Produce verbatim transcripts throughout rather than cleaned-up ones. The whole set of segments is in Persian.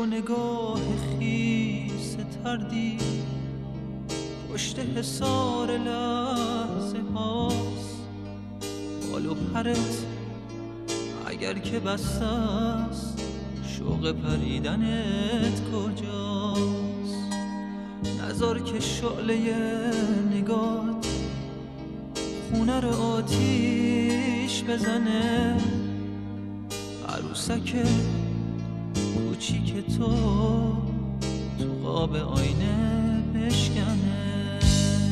شب و نگاه خیس تردید پشت حصار لحظه هاست. بال و پرت اگر که بسته است شوق پریدنت کجاست؟ نذار که شعله نگات خونه رو آتیش بزنه، عروسک کوچیک تو تو قاب آینه بشکنه.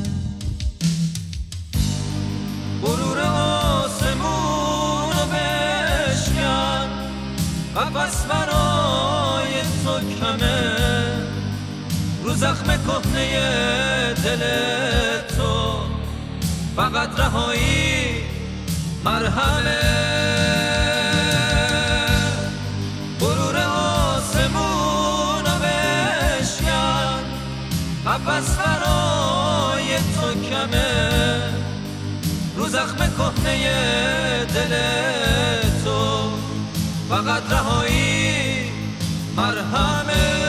غرور آسمون رو بشکن، قفس برای تو کمه، رو زخم کهنه دل تو فقط رهایی مرهمه. غرور آسمون رو بشکن، قفس برای تو کمه، رو زخم کهنه دل تو فقط رهایی مرهمه.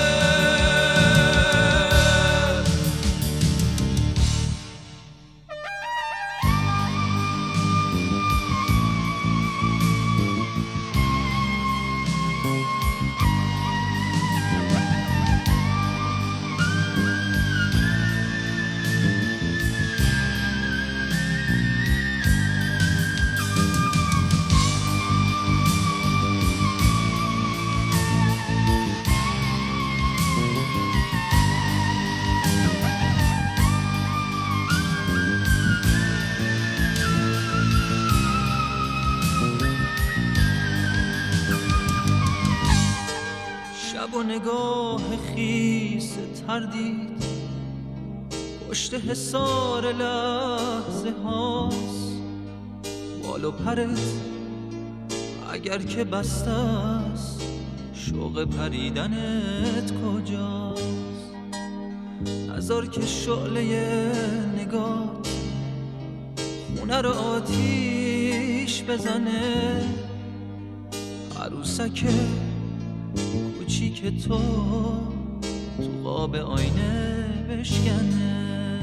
شب و نگاه خیس تردید پشت حصار لحظه هاست. بال و پرت اگر که بسته است شوق پریدنت کجاست؟ نذار که شعله نگات خونه رو آتیش بزنه، عروسک کوچیک تو تو قاب آینه بشکنه.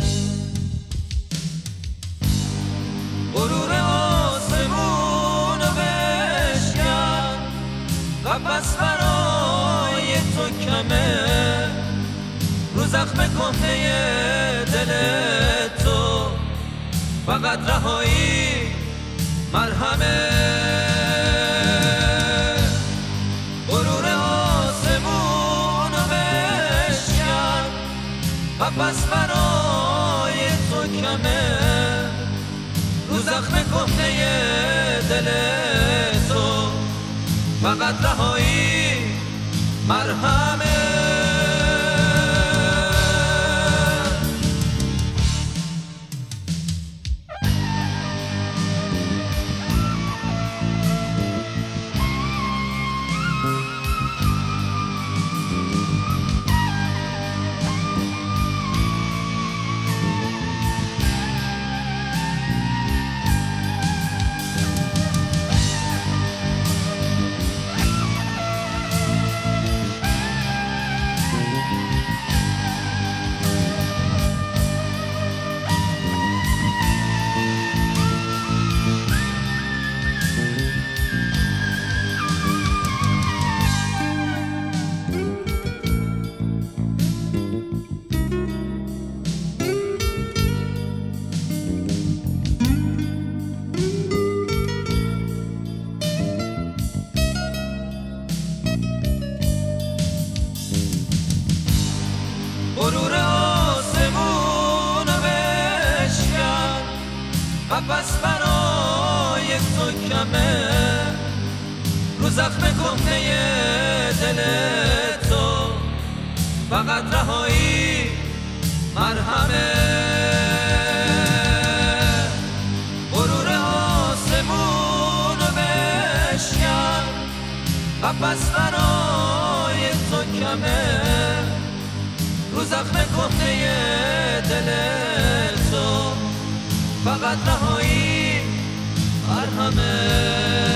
غرور آسمون رو بشکن، قفس برای تو کمه، رو زخم کهنه دل تو فقط رهایی مرهمه. قفس برای تو کمه، رو زخم کهنه دل تو فقط رهایی مرهمه. غرور آسمون رو بشکن، قفس برای تو کمه، رو زخم کهنه دل تو فقط رهایی مرهمه. غرور آسمون رو بشکن، قفس برای تو کمه، رو زخم کهنه دل تو فقط رهایی مرهمه.